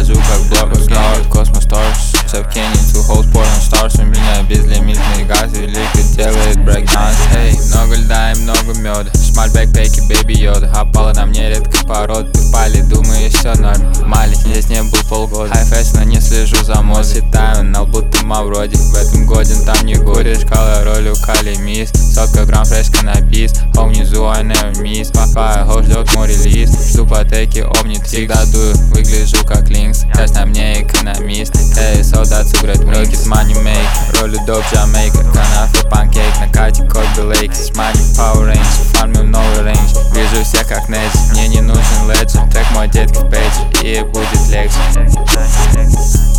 хожу как блок, генит Космос Торс. Все в Кении, two hoes, porn stars. У меня безлимитный газ, великий делает брейкданс. Эй, много льда и много меда, шмаль бэкпеки, бэйби йода. Опала на мне редко пород, пали, думаю, все норм. Мали, здесь не был полгода, хай фэшн, не слежу за мод. Считаю, на будто вроде в этом годе там не куришь. Кала роль кали мисс, сотка грамм фреш каннабис. Хом внизу, I never miss. Папа, хоу ждет мой релиз. Жду потеки, обнит, всегда дую, выгляжу как линкс. Сейчас на мне экономист. Эй, солдат сыграть в рокет, money make. Ролю доп, Jamaica, канафе, панкейк. На кате Коби Лейкс, money, power range. Фармим новый рейндж, вижу всех как Нейдж. Мне не нужен ледженд, трек мой детки в пейдже, и будет легче.